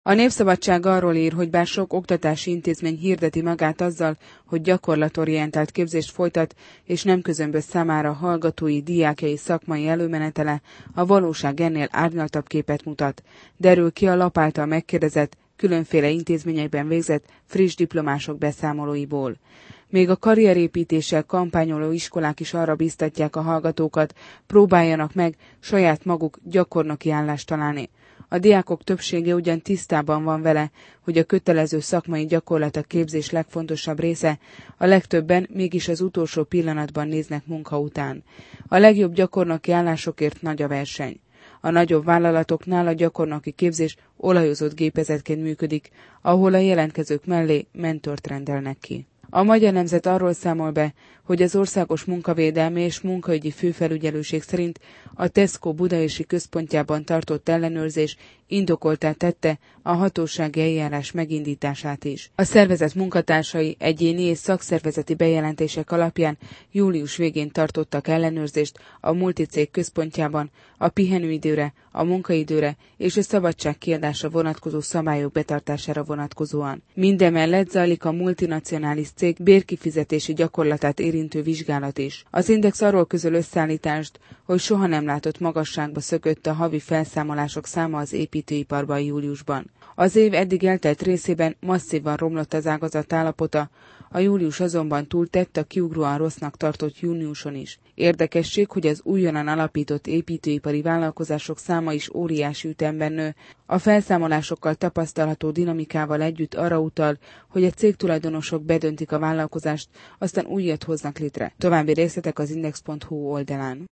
A Népszabadság arról ír, hogy bár sok oktatási intézmény hirdeti magát azzal, hogy gyakorlatorientált képzést folytat, és nem közömbös számára hallgatói, diákjai szakmai előmenetele, a valóság ennél árnyaltabb képet mutat, derül ki a lap által megkérdezett, különféle intézményekben végzett friss diplomások beszámolóiból. Még a karrierépítéssel kampányoló iskolák is arra biztatják a hallgatókat, próbáljanak meg saját maguk gyakornoki állást találni. A diákok többsége ugyan tisztában van vele, hogy a kötelező szakmai gyakorlat a képzés legfontosabb része, a legtöbben mégis az utolsó pillanatban néznek munka után. A legjobb gyakornoki állásokért nagy a verseny. A nagyobb vállalatoknál a gyakornoki képzés olajozott gépezetként működik, ahol a jelentkezők mellé mentort rendelnek ki. A Magyar Nemzet arról számol be, hogy az Országos Munkavédelmi és Munkaügyi Főfelügyelőség szerint a Tesco budaörsi központjában tartott ellenőrzés indokolttá tette a hatósági eljárás megindítását is. A szervezet munkatársai egyéni és szakszervezeti bejelentések alapján július végén tartottak ellenőrzést a multicég központjában a pihenőidőre, a munkaidőre és a szabadság kiadásra vonatkozó szabályok betartására vonatkozóan. Mindemellett zajlik a multinacionális cég bérkifizetési gyakorlatát érintő vizsgálat is. Az Index arról közöl összeállítást, hogy soha nem látott magasságba szökött a havi felszámolások száma az építőiparban júliusban. Az év eddig eltelt részében masszívan romlott az ágazat állapota, a július azonban túltett a kiugróan rossznak tartott júniuson is. Érdekesség, hogy az újonnan alapított építőipari vállalkozások száma is óriási ütemben nő. A felszámolásokkal tapasztalható dinamikával együtt arra utal, hogy a cégtulajdonosok bedöntik a vállalkozást, aztán újat hoznak létre. További részletek az index.hu oldalán.